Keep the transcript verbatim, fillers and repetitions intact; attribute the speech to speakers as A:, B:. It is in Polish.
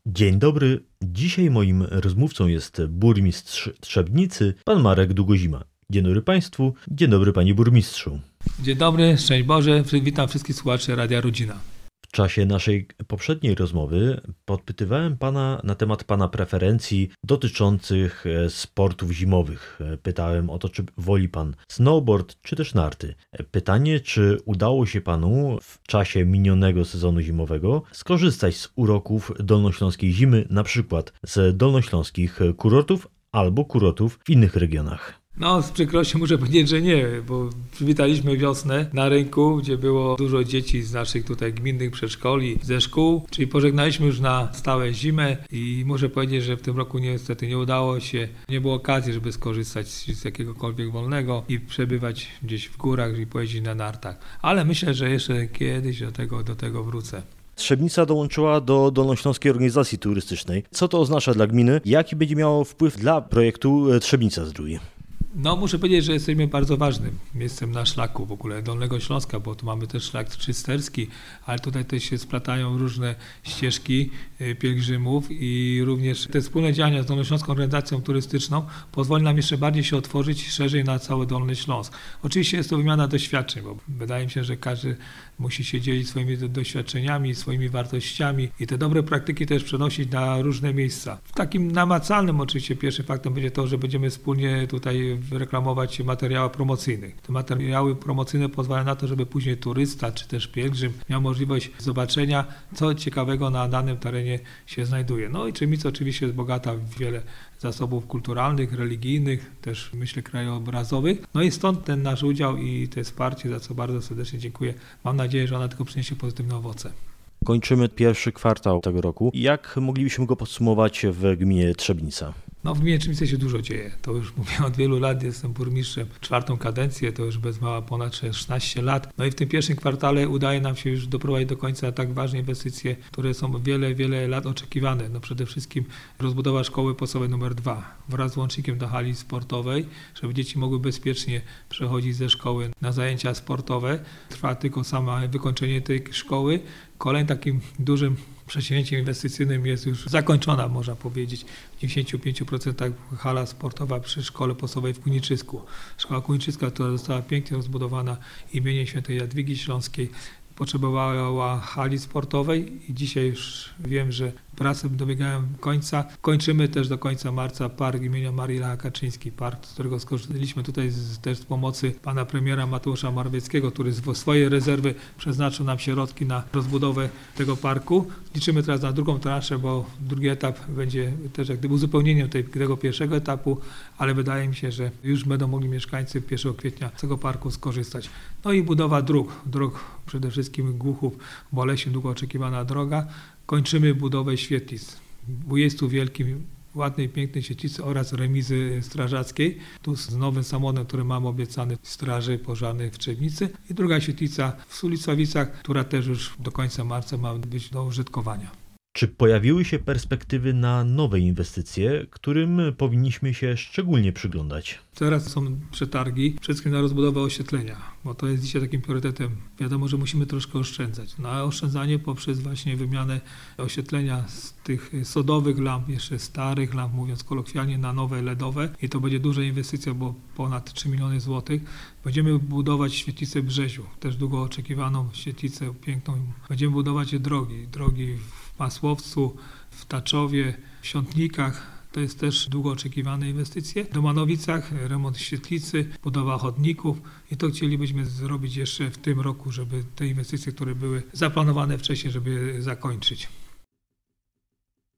A: Dzień dobry. Dzisiaj moim rozmówcą jest burmistrz Trzebnicy, pan Marek Długozima. Dzień dobry Państwu, dzień dobry Panie Burmistrzu.
B: Dzień dobry, szczęść Boże, witam wszystkich słuchaczy Radia Rodzina.
A: W czasie naszej poprzedniej rozmowy podpytywałem Pana na temat Pana preferencji dotyczących sportów zimowych. Pytałem o to, czy woli Pan snowboard, czy też narty. Pytanie, czy udało się Panu w czasie minionego sezonu zimowego skorzystać z uroków dolnośląskiej zimy, na przykład z dolnośląskich kurortów albo kurortów w innych regionach.
B: No, z przykrością muszę powiedzieć, że nie, bo przywitaliśmy wiosnę na rynku, gdzie było dużo dzieci z naszych tutaj gminnych przedszkoli, ze szkół, czyli pożegnaliśmy już na stałe zimę i muszę powiedzieć, że w tym roku niestety nie udało się, nie było okazji, żeby skorzystać z jakiegokolwiek wolnego i przebywać gdzieś w górach i pojeździć na nartach. Ale myślę, że jeszcze kiedyś do tego, do tego wrócę.
A: Trzebnica dołączyła do Dolnośląskiej Organizacji Turystycznej. Co to oznacza dla gminy? Jaki będzie miało wpływ dla projektu Trzebnica Zdrój?
B: No, muszę powiedzieć, że jesteśmy bardzo ważnym miejscem na szlaku w ogóle Dolnego Śląska, bo tu mamy też szlak czysterski, ale tutaj też się splatają różne ścieżki pielgrzymów i również te wspólne działania z Dolnośląską Organizacją Turystyczną pozwoli nam jeszcze bardziej się otworzyć szerzej na cały Dolny Śląsk. Oczywiście jest to wymiana doświadczeń, bo wydaje mi się, że każdy musi się dzielić swoimi doświadczeniami, swoimi wartościami i te dobre praktyki też przenosić na różne miejsca. Takim namacalnym oczywiście pierwszym faktem będzie to, że będziemy wspólnie tutaj reklamować materiały promocyjne. Te materiały promocyjne pozwalają na to, żeby później turysta czy też pielgrzym miał możliwość zobaczenia, co ciekawego na danym terenie się znajduje. No i Trzebnica oczywiście jest bogata w wiele zasobów kulturalnych, religijnych, też myślę krajobrazowych. No i stąd ten nasz udział i to wsparcie, za co bardzo serdecznie dziękuję. Mam nadzieję, że ona tylko przyniesie pozytywne owoce.
A: Kończymy pierwszy kwartał tego roku. Jak moglibyśmy go podsumować w gminie Trzebnica?
B: No, w gminie Trzebnica się dużo dzieje. To już mówię od wielu lat, jestem burmistrzem czwartą kadencję, to już bez mała ponad szesnaście lat. No i w tym pierwszym kwartale udaje nam się już doprowadzić do końca tak ważne inwestycje, które są wiele, wiele lat oczekiwane. No przede wszystkim rozbudowa szkoły podstawowej numer dwa wraz z łącznikiem do hali sportowej, żeby dzieci mogły bezpiecznie przechodzić ze szkoły na zajęcia sportowe. Trwa tylko samo wykończenie tej szkoły. Kolejnym takim dużym przedsięwzięciem inwestycyjnym jest już zakończona, można powiedzieć, w dziewięćdziesięciu pięciu procentach hala sportowa przy szkole podstawowej w Kuniczysku. Szkoła Kuniczyska, która została pięknie rozbudowana imieniem świętej Jadwigi Śląskiej, potrzebowała hali sportowej i dzisiaj już wiem, że prace dobiegają końca. Kończymy też do końca marca park imienia Marii Lecha Kaczyńskiej, park, z którego skorzystaliśmy tutaj z, też z pomocy pana premiera Mateusza Morawieckiego, który z swojej rezerwy przeznaczył nam środki na rozbudowę tego parku. Liczymy teraz na drugą transzę, bo drugi etap będzie też jak gdyby uzupełnieniem tej, tego pierwszego etapu, ale wydaje mi się, że już będą mogli mieszkańcy pierwszego kwietnia z tego parku skorzystać. No i budowa dróg, dróg przede wszystkim Głuchów, Bolesien, długo oczekiwana droga. Kończymy budowę świetlic. Jest tu wielkim, ładnej, pięknej świetlicy oraz remizy strażackiej. Tu z nowym samochodem, który mamy obiecany w Straży Pożarnej w Trzebnicy. I druga świetlica w Sulicławicach, która też już do końca marca ma być do użytkowania.
A: Czy pojawiły się perspektywy na nowe inwestycje, którym powinniśmy się szczególnie przyglądać?
B: Teraz są przetargi, przede wszystkim na rozbudowę oświetlenia, bo to jest dzisiaj takim priorytetem. Wiadomo, że musimy troszkę oszczędzać. Na oszczędzanie poprzez właśnie wymianę oświetlenia z tych sodowych lamp, jeszcze starych lamp, mówiąc kolokwialnie, na nowe L E D owe. I to będzie duża inwestycja, bo ponad trzy miliony złotych. Będziemy budować świetlicę Brzeziu, też długo oczekiwaną świetlicę piękną. Będziemy budować drogi, drogi w Masłowcu, w Taczowie, w Świątnikach. To jest też długo oczekiwane inwestycje. W Domanowicach remont świetlicy, budowa chodników i to chcielibyśmy zrobić jeszcze w tym roku, żeby te inwestycje, które były zaplanowane wcześniej, żeby je zakończyć.